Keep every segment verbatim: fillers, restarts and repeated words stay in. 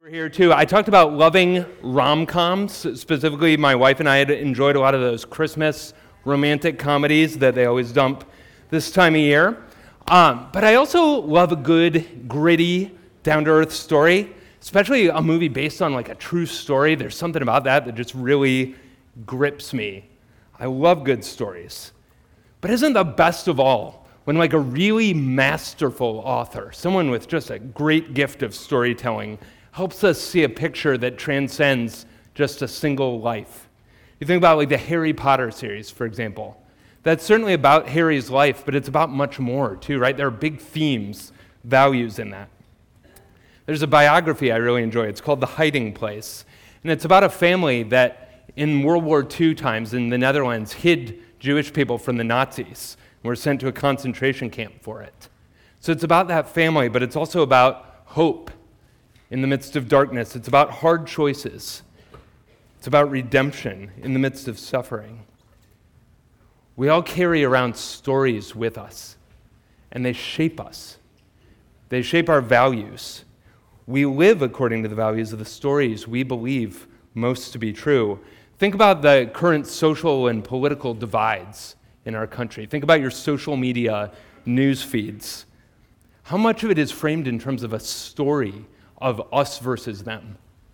Here too. I talked about loving rom-coms. Specifically, my wife and I had enjoyed a lot of those Christmas romantic comedies that they always dump this time of year. Um, but I also love a good, gritty, down-to-earth story, especially a movie based on like a true story. There's something about that that just really grips me. I love good stories. But isn't the best of all when like a really masterful author, someone with just a great gift of storytelling, helps us see a picture that transcends just a single life. You think about like the Harry Potter series, for example. That's certainly about Harry's life, but it's about much more too, right? There are big themes, values in that. There's a biography I really enjoy. It's called The Hiding Place. And it's about a family that in World War Two times in the Netherlands hid Jewish people from the Nazis and were sent to a concentration camp for it. So it's about that family, but it's also about hope in the midst of darkness. It's about hard choices. It's about redemption in the midst of suffering. We all carry around stories with us, and they shape us. They shape our values. We live according to the values of the stories we believe most to be true. Think about the current social and political divides in our country. Think about your social media news feeds. How much of it is framed in terms of a story of us versus them?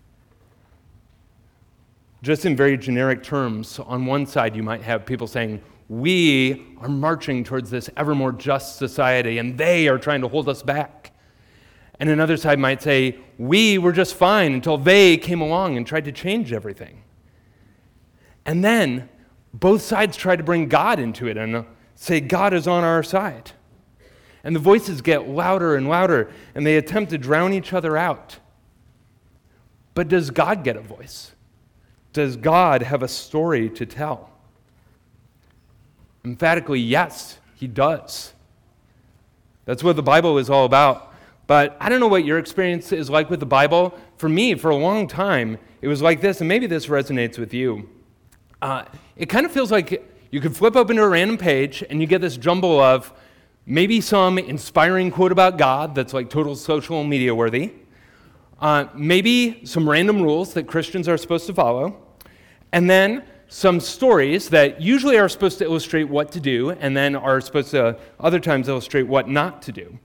Just in very generic terms, on one side you might have people saying, we are marching towards this ever more just society and they are trying to hold us back. And another side might say, we were just fine until they came along and tried to change everything. And then both sides try to bring God into it and say God is on our side. And the voices get louder and louder, and they attempt to drown each other out. But does God get a voice? Does God have a story to tell? Emphatically, yes, he does. That's what the Bible is all about. But I don't know what your experience is like with the Bible. For me, for a long time, it was like this, and maybe this resonates with you. Uh, it kind of feels like you could flip open to a random page, and you get this jumble of maybe some inspiring quote about God that's like total social media worthy. Uh, maybe some random rules that Christians are supposed to follow. And then some stories that usually are supposed to illustrate what to do and then are supposed to other times illustrate what not to do.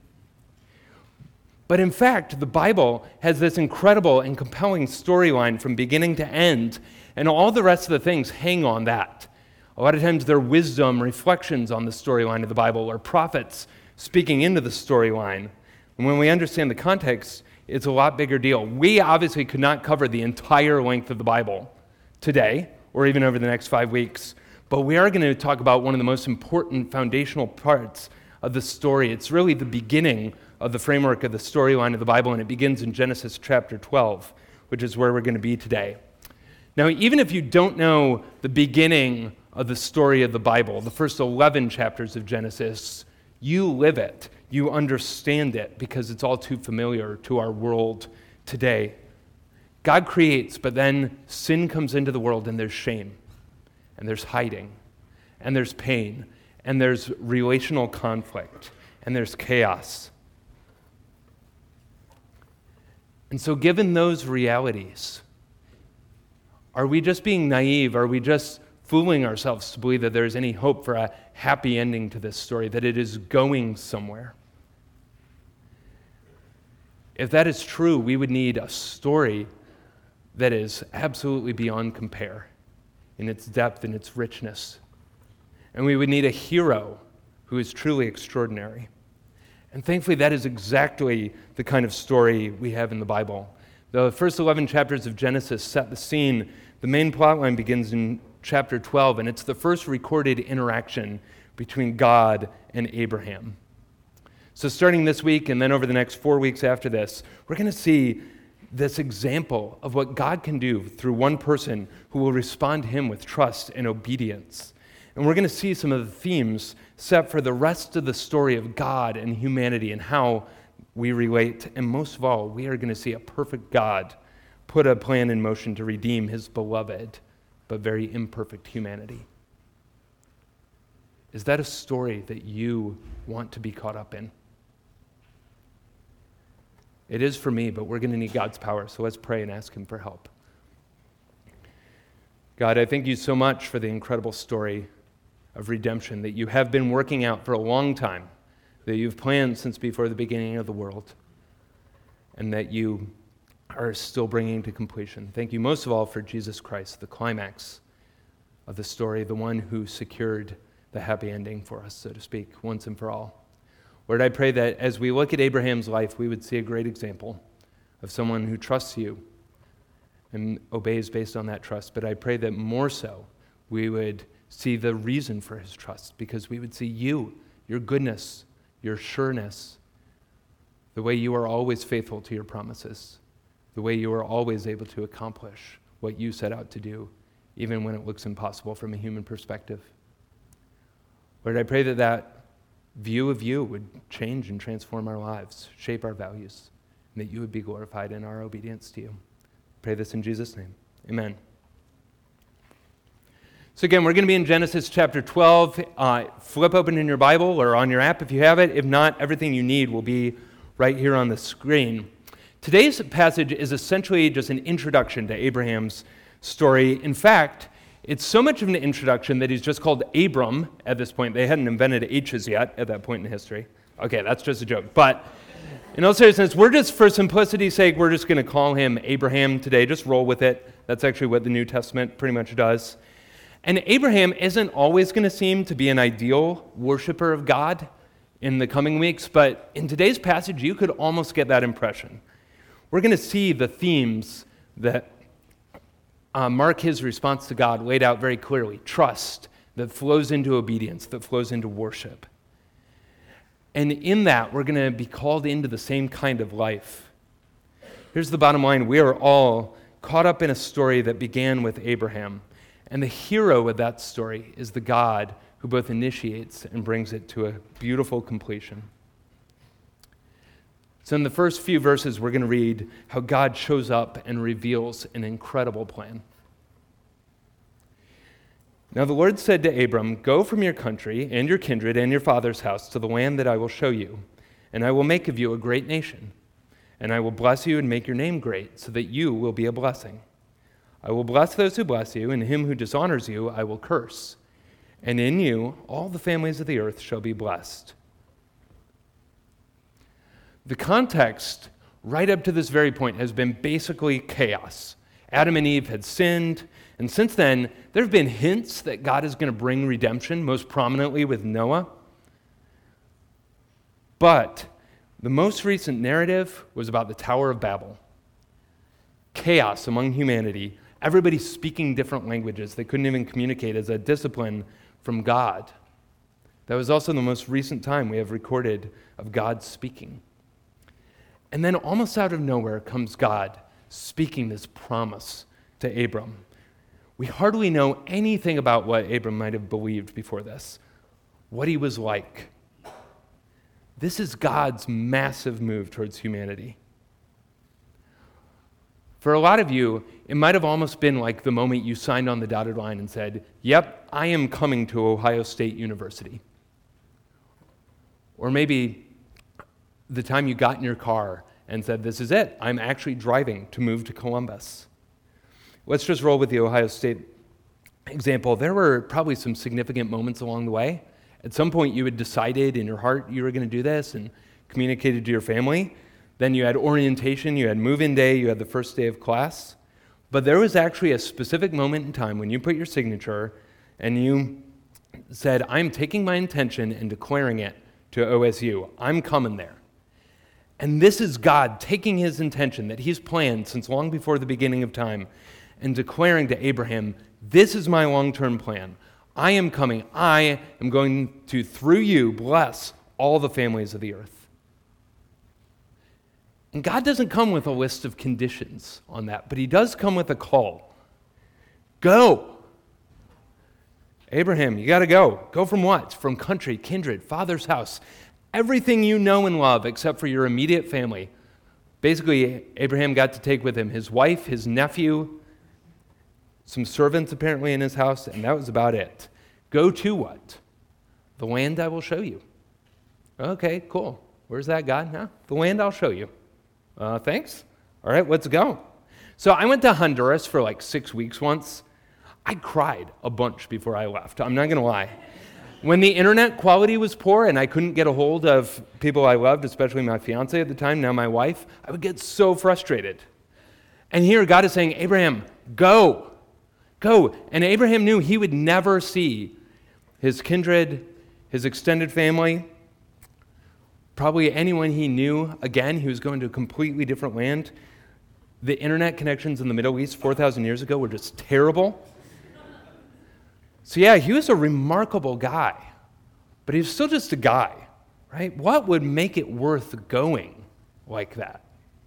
But in fact, the Bible has this incredible and compelling storyline from beginning to end, and all the rest of the things hang on that. A lot of times they're wisdom, reflections on the storyline of the Bible, or prophets speaking into the storyline. And when we understand the context, it's a lot bigger deal. We obviously could not cover the entire length of the Bible today, or even over the next five weeks, but we are going to talk about one of the most important foundational parts of the story. It's really the beginning of the framework of the storyline of the Bible, and it begins in Genesis chapter twelve, which is where we're going to be today. Now, even if you don't know the beginning of the story of the Bible, the first eleven chapters of Genesis, you live it, you understand it, because it's all too familiar to our world today. God creates, but then sin comes into the world, and there's shame, and there's hiding, and there's pain, and there's relational conflict, and there's chaos. And so given those realities, are we just being naive? Are we just fooling ourselves to believe that there's any hope for a happy ending to this story, that it is going somewhere? If that is true, we would need a story that is absolutely beyond compare in its depth and its richness. And we would need a hero who is truly extraordinary. And thankfully, that is exactly the kind of story we have in the Bible. The first eleven chapters of Genesis set the scene. The main plotline begins in chapter twelve, and it's the first recorded interaction between God and Abraham. So starting this week and then over the next four weeks after this, we're going to see this example of what God can do through one person who will respond to him with trust and obedience. And we're going to see some of the themes set for the rest of the story of God and humanity and how we relate. And most of all, we are going to see a perfect God put a plan in motion to redeem his beloved but very imperfect humanity. Is that a story that you want to be caught up in? It is for me, but we're going to need God's power. So let's pray and ask him for help. God, I thank you so much for the incredible story of redemption that you have been working out for a long time, that you've planned since before the beginning of the world, and that you are still bringing to completion. Thank you most of all for Jesus Christ, the climax of the story, the one who secured the happy ending for us, so to speak, once and for all. Lord, I pray that as we look at Abraham's life, we would see a great example of someone who trusts you and obeys based on that trust. But I pray that more so, we would see the reason for his trust, because we would see you, your goodness, your sureness, the way you are always faithful to your promises, the way you are always able to accomplish what you set out to do, even when it looks impossible from a human perspective. Lord, I pray that that view of you would change and transform our lives, shape our values, and that you would be glorified in our obedience to you. I pray this in Jesus' name. Amen. So again, we're going to be in Genesis chapter twelve. Uh, flip open in your Bible or on your app if you have it. If not, everything you need will be right here on the screen. Today's passage is essentially just an introduction to Abraham's story. In fact, it's so much of an introduction that he's just called Abram at this point. They hadn't invented H's yet at that point in history. Okay, that's just a joke. But in all seriousness, we're just, for simplicity's sake, we're just going to call him Abraham today. Just roll with it. That's actually what the New Testament pretty much does. And Abraham isn't always going to seem to be an ideal worshiper of God in the coming weeks, but in today's passage, you could almost get that impression. We're going to see the themes that Uh, mark his response to God laid out very clearly. Trust that flows into obedience, that flows into worship. And in that, we're going to be called into the same kind of life. Here's the bottom line. We are all caught up in a story that began with Abraham. And the hero of that story is the God who both initiates and brings it to a beautiful completion. So in the first few verses, we're going to read how God shows up and reveals an incredible plan. Now the Lord said to Abram, "Go from your country and your kindred and your father's house to the land that I will show you, and I will make of you a great nation. And I will bless you and make your name great, so that you will be a blessing. I will bless those who bless you, and him who dishonors you I will curse. And in you all the families of the earth shall be blessed." The context right up to this very point has been basically chaos. Adam and Eve had sinned, and since then, there have been hints that God is going to bring redemption, most prominently with Noah. But the most recent narrative was about the Tower of Babel. Chaos among humanity, everybody speaking different languages. They couldn't even communicate as a discipline from God. That was also the most recent time we have recorded of God speaking. And then almost out of nowhere comes God speaking this promise to Abram. We hardly know anything about what Abram might have believed before this, what he was like. This is God's massive move towards humanity. For a lot of you, it might have almost been like the moment you signed on the dotted line and said, "Yep, I am coming to Ohio State University." Or maybe the time you got in your car and said, "This is it. I'm actually driving to move to Columbus." Let's just roll with the Ohio State example. There were probably some significant moments along the way. At some point, you had decided in your heart you were going to do this and communicated to your family. Then you had orientation, you had move-in day, you had the first day of class. But there was actually a specific moment in time when you put your signature and you said, "I'm taking my intention and declaring it to O S U. I'm coming there." And this is God taking his intention that he's planned since long before the beginning of time and declaring to Abraham, "This is my long-term plan. I am coming. I am going to, through you, bless all the families of the earth." And God doesn't come with a list of conditions on that, but he does come with a call. Go. Abraham, you got to go. Go from what? From country, kindred, father's house, everything you know and love except for your immediate family. Basically, Abraham got to take with him his wife, his nephew, some servants apparently in his house, and that was about it. Go to what? The land I will show you. Okay, cool. Where's that, God? Huh? The land I'll show you. Uh, thanks. All right, let's go. So I went to Honduras for like six weeks once. I cried a bunch before I left. I'm not going to lie. When the internet quality was poor and I couldn't get a hold of people I loved, especially my fiance at the time, now my wife, I would get so frustrated. And here God is saying, Abraham, go, go. And Abraham knew he would never see his kindred, his extended family, probably anyone he knew again. He was going to a completely different land. The internet connections in the Middle East four thousand years ago were just terrible. So yeah, he was a remarkable guy, but he was still just a guy, right? What would make it worth going like that?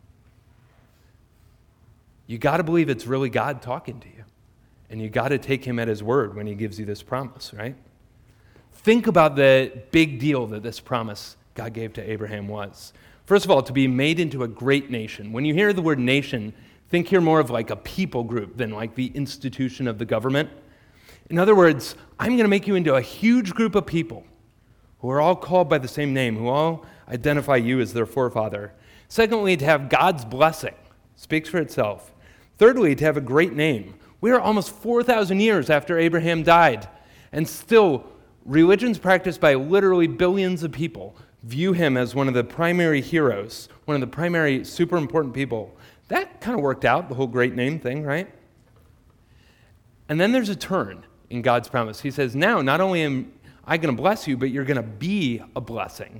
You got to believe it's really God talking to you, and you got to take him at his word when he gives you this promise, right? Think about the big deal that this promise God gave to Abraham was. First of all, to be made into a great nation. When you hear the word nation, think here more of like a people group than like the institution of the government. In other words, I'm going to make you into a huge group of people who are all called by the same name, who all identify you as their forefather. Secondly, to have God's blessing. Speaks for itself. Thirdly, to have a great name. We are almost four thousand years after Abraham died, and still religions practiced by literally billions of people view him as one of the primary heroes, one of the primary super important people. That kind of worked out, the whole great name thing, right? And then there's a turn in God's promise. He says, now, not only am I going to bless you, but you're going to be a blessing.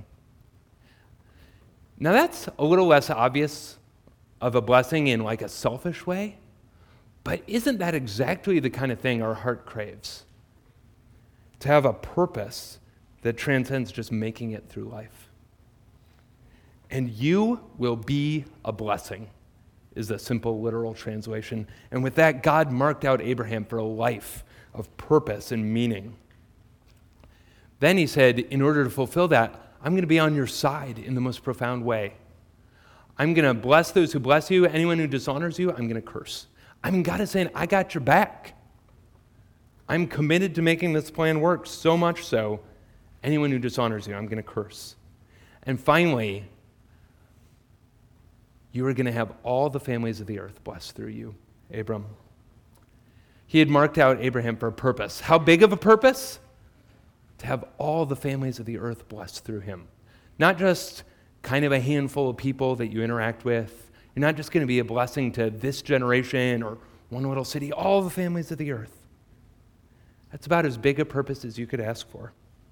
Now, that's a little less obvious of a blessing in like a selfish way, but isn't that exactly the kind of thing our heart craves? To have a purpose that transcends just making it through life. And you will be a blessing, is the simple literal translation. And with that, God marked out Abraham for a life of purpose and meaning. Then he said, in order to fulfill that, I'm going to be on your side in the most profound way. I'm going to bless those who bless you. Anyone who dishonors you, I'm going to curse. I mean, God is saying, I got your back. I'm committed to making this plan work, so much so, anyone who dishonors you, I'm going to curse. And finally, you are going to have all the families of the earth blessed through you, Abram. He had marked out Abraham for a purpose. How big of a purpose? To have all the families of the earth blessed through him. Not just kind of a handful of people that you interact with. You're not just going to be a blessing to this generation or one little city, all the families of the earth. That's about as big a purpose as you could ask for.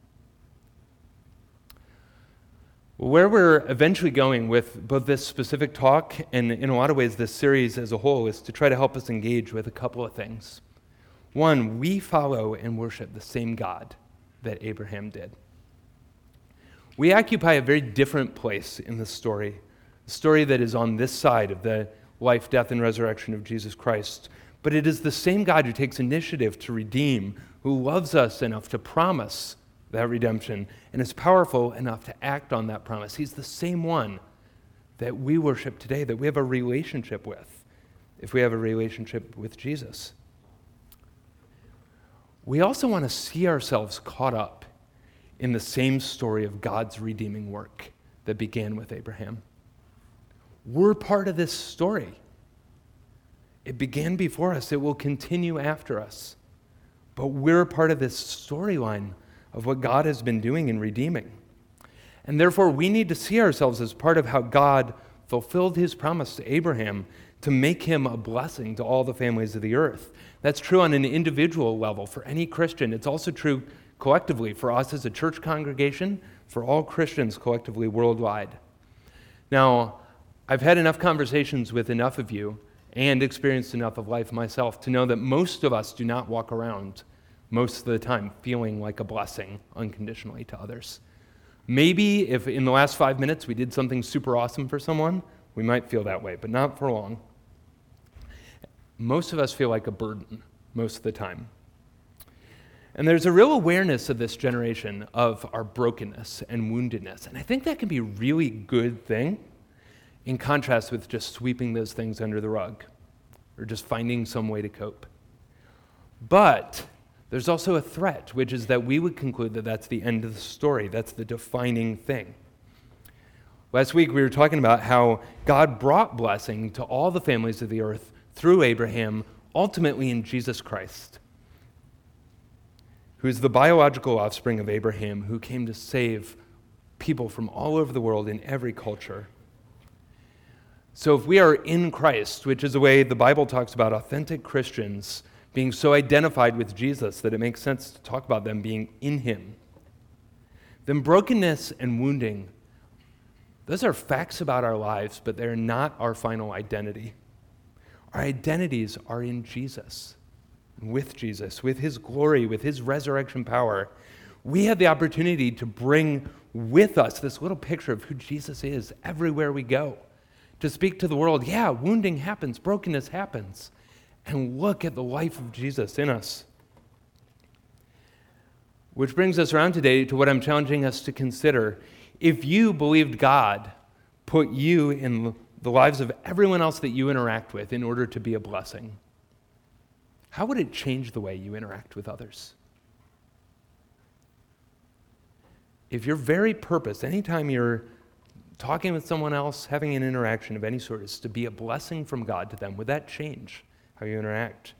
Where we're eventually going with both this specific talk and in a lot of ways this series as a whole is to try to help us engage with a couple of things. One, we follow and worship the same God that Abraham did. We occupy a very different place in the story, a story that is on this side of the life, death, and resurrection of Jesus Christ. But it is the same God who takes initiative to redeem, who loves us enough to promise that redemption, and is powerful enough to act on that promise. He's the same one that we worship today, that we have a relationship with, if we have a relationship with Jesus. We also want to see ourselves caught up in the same story of God's redeeming work that began with Abraham. We're part of this story. It began before us. It will continue after us. But we're part of this storyline of what God has been doing in redeeming. And therefore, we need to see ourselves as part of how God fulfilled his promise to Abraham to make him a blessing to all the families of the earth. That's true on an individual level for any Christian. It's also true collectively for us as a church congregation, for all Christians collectively worldwide. Now, I've had enough conversations with enough of you and experienced enough of life myself to know that most of us do not walk around most of the time feeling like a blessing unconditionally to others. Maybe if in the last five minutes we did something super awesome for someone, we might feel that way, but not for long. Most of us feel like a burden most of the time. And there's a real awareness of this generation of our brokenness and woundedness, and I think that can be a really good thing in contrast with just sweeping those things under the rug or just finding some way to cope. But there's also a threat, which is that we would conclude that that's the end of the story. That's the defining thing. Last week we were talking about how God brought blessing to all the families of the earth through Abraham, ultimately in Jesus Christ, who is the biological offspring of Abraham, who came to save people from all over the world in every culture. So if we are in Christ, which is the way the Bible talks about authentic Christians being so identified with Jesus that it makes sense to talk about them being in him, then brokenness and wounding, those are facts about our lives, but they're not our final identity. Our identities are in Jesus, with Jesus, with his glory, with his resurrection power. We have the opportunity to bring with us this little picture of who Jesus is everywhere we go, to speak to the world, yeah, wounding happens, brokenness happens, and look at the life of Jesus in us. Which brings us around today to what I'm challenging us to consider. If you believed God put you in the lives of everyone else that you interact with in order to be a blessing, how would it change the way you interact with others? If your very purpose, anytime you're talking with someone else, having an interaction of any sort, is to be a blessing from God to them, would that change how you interact?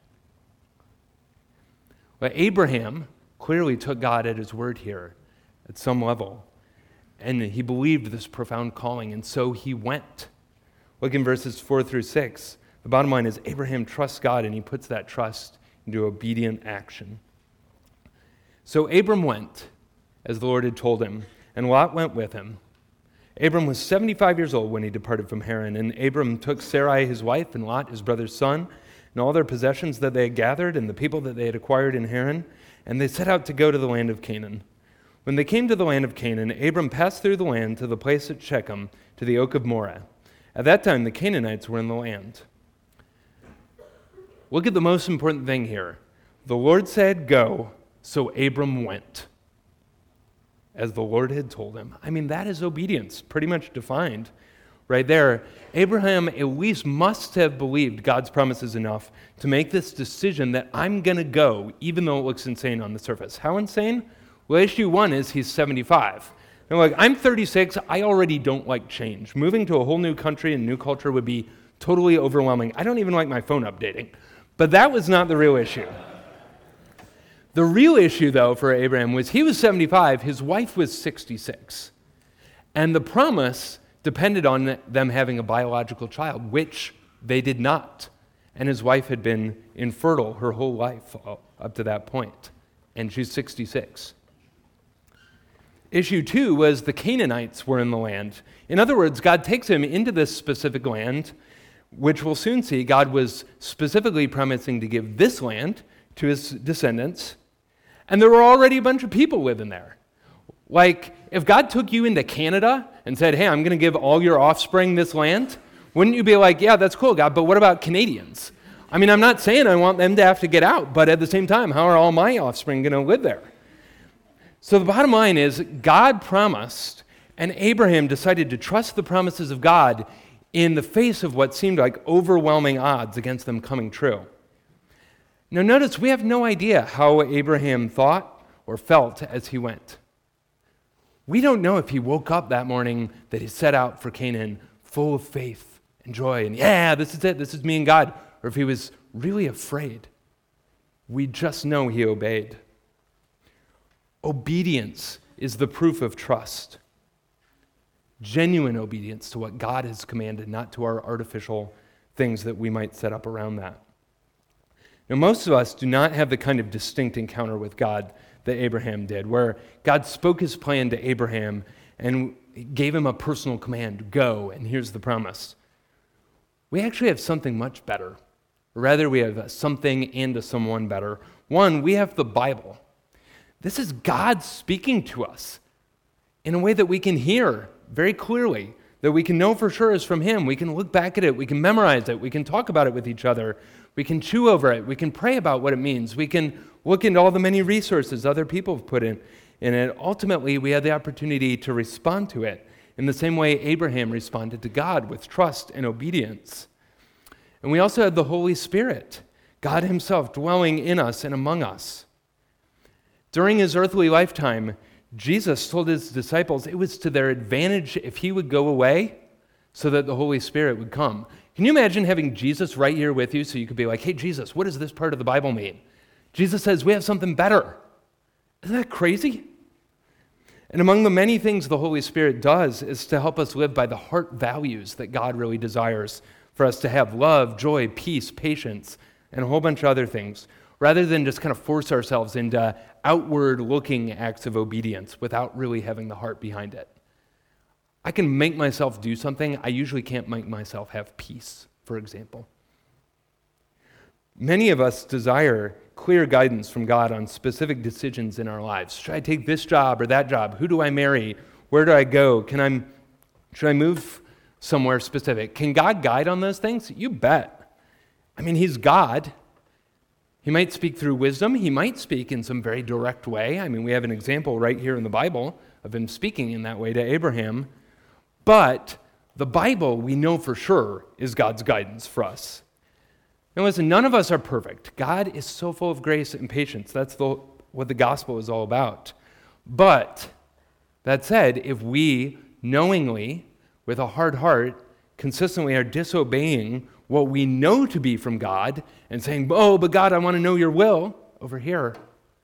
Well, Abraham clearly took God at his word here at some level, and he believed this profound calling, and so he went. Look in verses four through six. The bottom line is Abraham trusts God, and he puts that trust into obedient action. So Abram went, as the Lord had told him, and Lot went with him. Abram was seventy-five years old when he departed from Haran, and Abram took Sarai his wife, and Lot his brother's son, and all their possessions that they had gathered, and the people that they had acquired in Haran, and they set out to go to the land of Canaan. When they came to the land of Canaan, Abram passed through the land to the place at Shechem, to the oak of Moreh. At that time, the Canaanites were in the land. Look at the most important thing here. The Lord said, go, so Abram went, as the Lord had told him. I mean, that is obedience, pretty much defined right there. Abraham at least must have believed God's promises enough to make this decision that I'm going to go, even though it looks insane on the surface. How insane? Well, issue one is he's seventy-five. And like, I'm thirty-six, I already don't like change. Moving to a whole new country and new culture would be totally overwhelming. I don't even like my phone updating. But that was not the real issue. The real issue, though, for Abraham was he was seventy-five, his wife was sixty-six. And the promise depended on them having a biological child, which they did not. And his wife had been infertile her whole life up to that point. And she's sixty-six. Issue two was the Canaanites were in the land. In other words, God takes him into this specific land, which we'll soon see God was specifically promising to give this land to his descendants. And there were already a bunch of people living there. Like, if God took you into Canada and said, hey, I'm going to give all your offspring this land, wouldn't you be like, yeah, that's cool, God, but what about Canadians? I mean, I'm not saying I want them to have to get out, but at the same time, how are all my offspring going to live there? So the bottom line is, God promised, and Abraham decided to trust the promises of God in the face of what seemed like overwhelming odds against them coming true. Now notice, we have no idea how Abraham thought or felt as he went. We don't know if he woke up that morning that he set out for Canaan full of faith and joy and, yeah, this is it, this is me and God, or if he was really afraid. We just know he obeyed. Obedience is the proof of trust. Genuine obedience to what God has commanded, not to our artificial things that we might set up around that. Now, most of us do not have the kind of distinct encounter with God that Abraham did, where God spoke his plan to Abraham and gave him a personal command, go, and here's the promise. We actually have something much better. Rather, we have a something and a someone better. One, we have the Bible. This is God speaking to us in a way that we can hear very clearly, that we can know for sure is from him. We can look back at it. We can memorize it. We can talk about it with each other. We can chew over it. We can pray about what it means. We can look into all the many resources other people have put in, in it. Ultimately, we have the opportunity to respond to it in the same way Abraham responded to God, with trust and obedience. And we also have the Holy Spirit, God himself dwelling in us and among us. During his earthly lifetime, Jesus told his disciples it was to their advantage if he would go away so that the Holy Spirit would come. Can you imagine having Jesus right here with you so you could be like, hey, Jesus, what does this part of the Bible mean? Jesus says we have something better. Isn't that crazy? And among the many things the Holy Spirit does is to help us live by the heart values that God really desires for us to have: love, joy, peace, patience, and a whole bunch of other things, rather than just kind of force ourselves into outward-looking acts of obedience without really having the heart behind it. I can make myself do something. I usually can't make myself have peace, for example. Many of us desire clear guidance from God on specific decisions in our lives. Should I take this job or that job? Who do I marry? Where do I go? Can I, should I move somewhere specific? Can God guide on those things? You bet. I mean, he's God. He might speak through wisdom. He might speak in some very direct way. I mean, we have an example right here in the Bible of him speaking in that way to Abraham. But the Bible, we know for sure, is God's guidance for us. Now listen, none of us are perfect. God is so full of grace and patience. That's the, what the gospel is all about. But that said, if we knowingly, with a hard heart, consistently are disobeying what we know to be from God and saying, oh, but God, I want to know your will over here,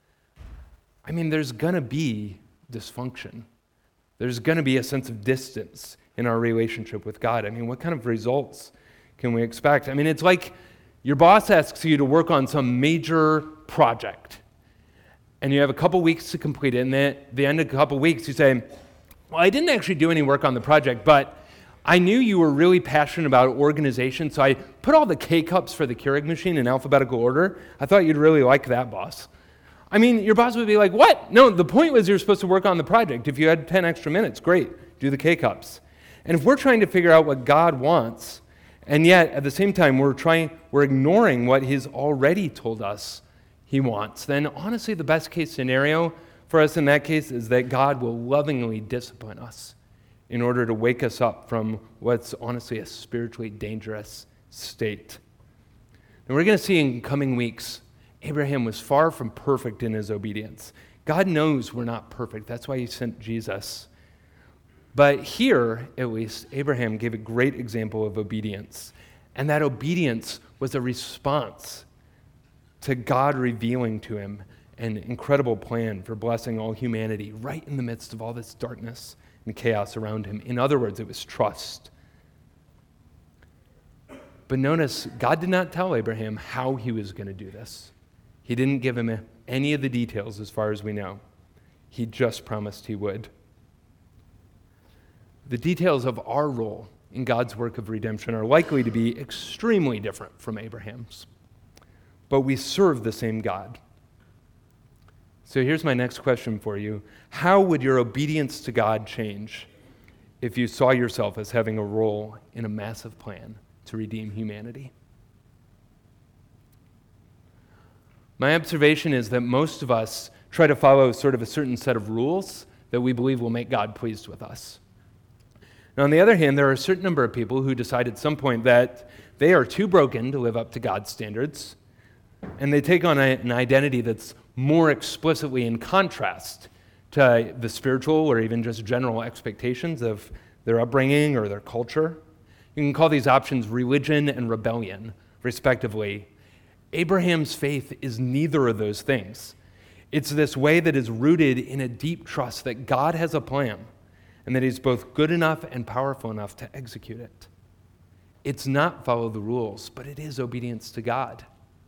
I mean, there's going to be dysfunction. There's going to be a sense of distance in our relationship with God. I mean, what kind of results can we expect? I mean, it's like your boss asks you to work on some major project, and you have a couple weeks to complete it, and then at the end of a couple weeks, you say, well, I didn't actually do any work on the project, but I knew you were really passionate about organization, so I put all the K-cups for the Keurig machine in alphabetical order. I thought you'd really like that, boss. I mean, your boss would be like, what? No, the point was you were supposed to work on the project. If you had ten extra minutes, great, do the K-cups. And if we're trying to figure out what God wants, and yet at the same time we're trying, we're ignoring what he's already told us he wants, then honestly the best case scenario for us in that case is that God will lovingly discipline us in order to wake us up from what's honestly a spiritually dangerous state. And we're going to see in coming weeks, Abraham was far from perfect in his obedience. God knows we're not perfect. That's why he sent Jesus. But here, at least, Abraham gave a great example of obedience. And that obedience was a response to God revealing to him an incredible plan for blessing all humanity right in the midst of all this darkness and chaos around him. In other words, it was trust. But notice, God did not tell Abraham how he was going to do this. He didn't give him any of the details as far as we know. He just promised he would. The details of our role in God's work of redemption are likely to be extremely different from Abraham's. But we serve the same God. So here's my next question for you. How would your obedience to God change if you saw yourself as having a role in a massive plan to redeem humanity? My observation is that most of us try to follow sort of a certain set of rules that we believe will make God pleased with us. Now, on the other hand, there are a certain number of people who decide at some point that they are too broken to live up to God's standards, and they take on a, an identity that's more explicitly in contrast to the spiritual or even just general expectations of their upbringing or their culture. You can call these options religion and rebellion, respectively. Abraham's faith is neither of those things. It's this way that is rooted in a deep trust that God has a plan and that he's both good enough and powerful enough to execute it. It's not follow the rules, but it is obedience to God.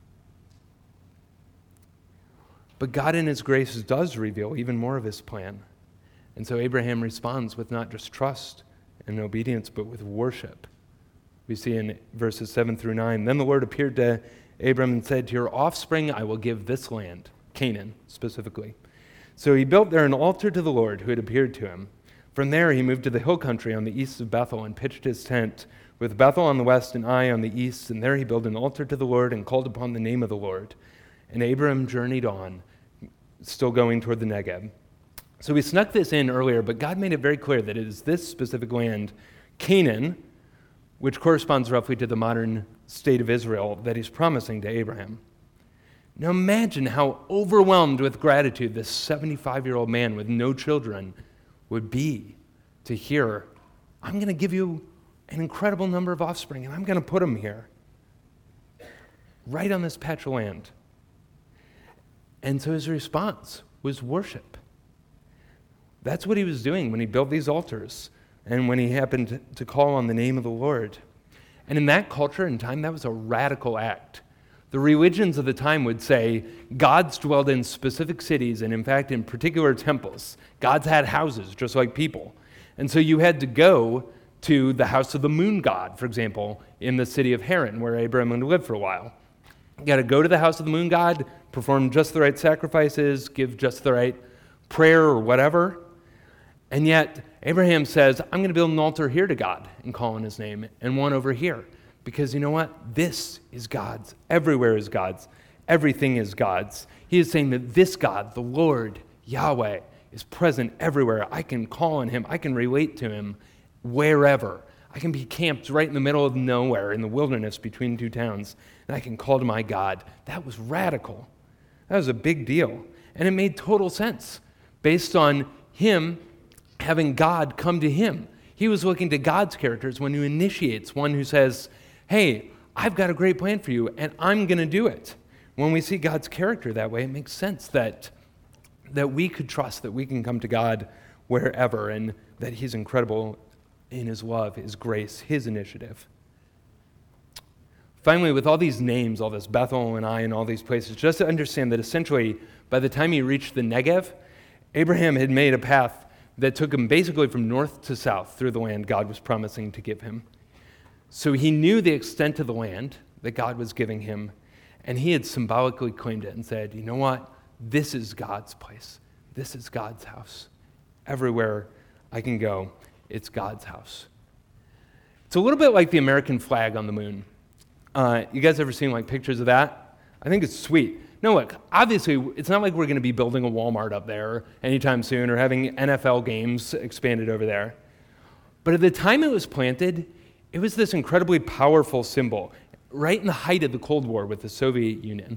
But God in his grace does reveal even more of his plan. And so Abraham responds with not just trust and obedience, but with worship. We see in verses seven through nine, then the Lord appeared to Abram and said, to your offspring I will give this land, Canaan specifically. So he built there an altar to the Lord who had appeared to him. From there he moved to the hill country on the east of Bethel and pitched his tent, with Bethel on the west and Ai on the east, and there he built an altar to the Lord and called upon the name of the Lord. And Abram journeyed on, still going toward the Negev. So we snuck this in earlier, but God made it very clear that it is this specific land, Canaan, which corresponds roughly to the modern state of Israel, that he's promising to Abraham. Now imagine how overwhelmed with gratitude this seventy-five-year-old man with no children would be to hear, I'm going to give you an incredible number of offspring, and I'm going to put them here, right on this patch of land. And so his response was worship. That's what he was doing when he built these altars and when he happened to call on the name of the Lord. And in that culture and time, that was a radical act. The religions of the time would say gods dwelled in specific cities and, in fact, in particular temples. Gods had houses, just like people. And so you had to go to the house of the moon god, for example, in the city of Haran, where Abraham had lived for a while. You got to go to the house of the moon god, perform just the right sacrifices, give just the right prayer or whatever. And yet, Abraham says, I'm going to build an altar here to God and call on his name, and one over here. Because you know what? This is God's. Everywhere is God's. Everything is God's. He is saying that this God, the Lord, Yahweh, is present everywhere. I can call on him. I can relate to him wherever. I can be camped right in the middle of nowhere in the wilderness between two towns, and I can call to my God. That was radical. That was a big deal. And it made total sense based on him having God come to him. He was looking to God's characters when he initiates, one who says, hey, I've got a great plan for you, and I'm going to do it. When we see God's character that way, it makes sense that, that we could trust that we can come to God wherever, and that he's incredible in his love, his grace, his initiative. Finally, with all these names, all this Bethel and Ai and all these places, just to understand that essentially, by the time he reached the Negev, Abraham had made a path that took him basically from north to south through the land God was promising to give him. So he knew the extent of the land that God was giving him, and he had symbolically claimed it and said, you know what? This is God's place. This is God's house. Everywhere I can go, it's God's house. It's a little bit like the American flag on the moon. Uh, you guys ever seen like pictures of that? I think it's sweet. No, look, obviously, it's not like we're going to be building a Walmart up there anytime soon or having N F L games expanded over there. But at the time it was planted, it was this incredibly powerful symbol, right in the height of the Cold War with the Soviet Union.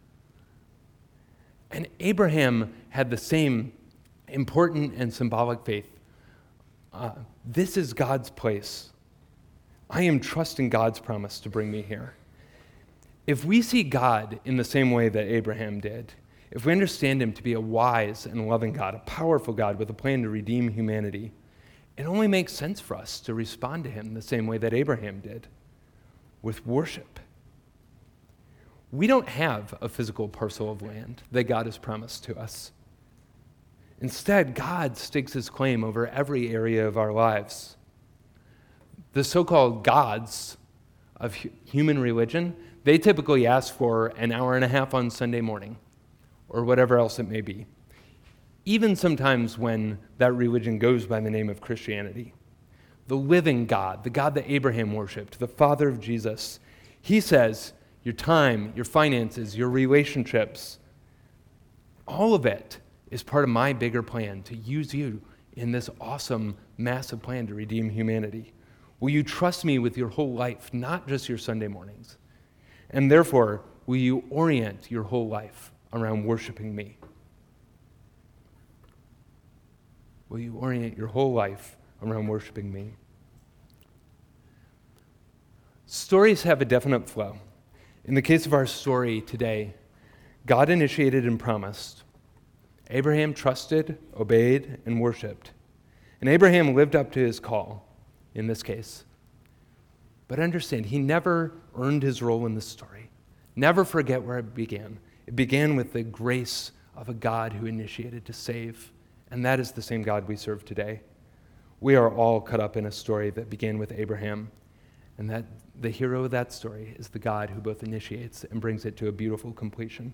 And Abraham had the same important and symbolic faith. Uh, this is God's place. I am trusting God's promise to bring me here. If we see God in the same way that Abraham did, if we understand him to be a wise and loving God, a powerful God with a plan to redeem humanity, it only makes sense for us to respond to him the same way that Abraham did, with worship. We don't have a physical parcel of land that God has promised to us. Instead, God stakes his claim over every area of our lives. The so-called gods of hu- human religion, they typically ask for an hour and a half on Sunday morning, or whatever else it may be. Even sometimes when that religion goes by the name of Christianity. The living God, the God that Abraham worshiped, the Father of Jesus, he says, your time, your finances, your relationships, all of it is part of my bigger plan to use you in this awesome, massive plan to redeem humanity. Will you trust me with your whole life, not just your Sunday mornings? And therefore, will you orient your whole life around worshiping me? Will you orient your whole life around worshiping me? Stories have a definite flow. In the case of our story today, God initiated and promised. Abraham trusted, obeyed, and worshiped. And Abraham lived up to his call in this case. But understand, he never earned his role in this story. Never forget where it began. It began with the grace of a God who initiated to save. And that is the same God we serve today. We are all caught up in a story that began with Abraham. And that the hero of that story is the God who both initiates and brings it to a beautiful completion.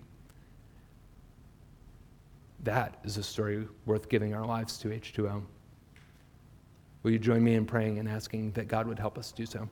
That is a story worth giving our lives to, H two O. Will you join me in praying and asking that God would help us do so?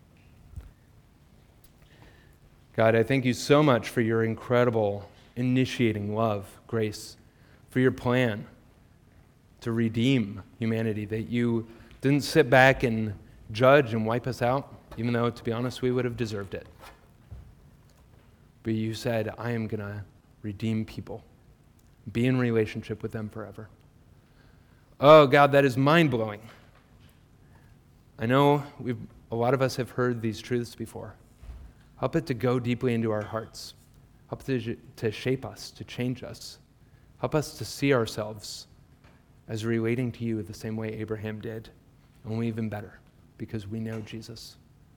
God, I thank you so much for your incredible initiating love, grace, for your plan to redeem humanity, that you didn't sit back and judge and wipe us out, even though, to be honest, we would have deserved it. but you said, I am going to redeem people, be in relationship with them forever. Oh, God, that is mind-blowing. I know we've, a lot of us have heard these truths before. Help it to go deeply into our hearts. Help it to, to shape us, to change us. Help us to see ourselves as relating to you the same way Abraham did, only even better, because we know Jesus.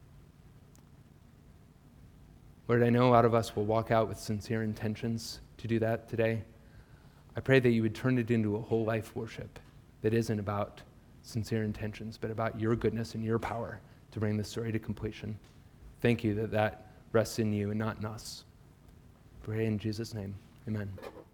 Lord, I know a lot of us will walk out with sincere intentions to do that today. I pray that you would turn it into a whole life worship that isn't about sincere intentions, but about your goodness and your power to bring this story to completion. Thank you that that rests in you and not in us. Pray in Jesus' name. Amen.